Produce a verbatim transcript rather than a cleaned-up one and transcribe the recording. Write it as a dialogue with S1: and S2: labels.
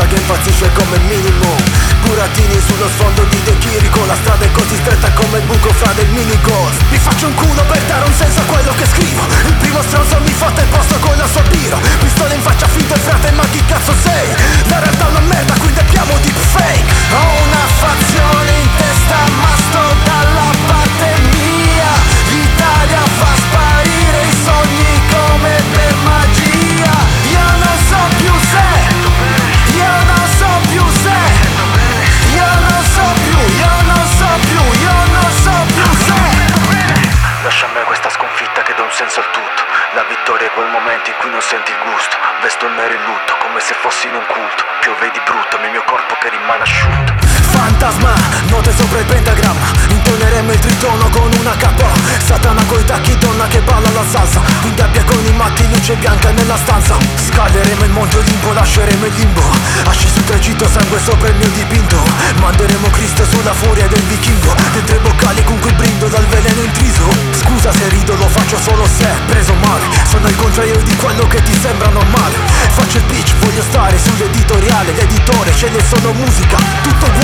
S1: cosa che impazzisce come minimo. Burattini sullo sfondo di De Chirico, la strada è così stretta come il buco fra del minigolf. Mi faccio un culo per dare un senso a quello che scrivo. Il primo stronzo mi fotte il posto con la sua biro. Pistola in faccia finto e frate, ma chi cazzo sei? La realtà è una merda, quindi abbiamo deepfake. Ho una fazione in testa, ma sto dalla parte mia. L'Italia fa sparire i sogni come per magia. Io non so più se, io non so più se, io non so più, io non so più, io non so più se. Lascia a me questa sconfitta che dà un senso al tutto. La vittoria è quel momento in cui non senti il gusto. Vesto il nero in lutto come se fossi in un culto. Piove di brutto nel mio corpo che rimane asciutto. Fantasma, note sopra il pentagramma. Intoneremo il tritono con una K. Satana coi tacchi, donna che balla la salsa. In gabbia con i matti, luce bianca nella stanza. Scaleremo il monte Olimpo, lasceremo il limbo. Asci sul tragitto, sangue sopra il mio dipinto. Manderemo Cristo sulla furia del vichingo. Dentro i boccali con cui brindo dal veleno intriso. Scusa se rido, lo faccio solo se preso male. Sono il contrario di quello che ti sembra normale. Faccio il pitch, voglio stare sull'editoriale. L'editore sceglie solo musica, tutto uguale.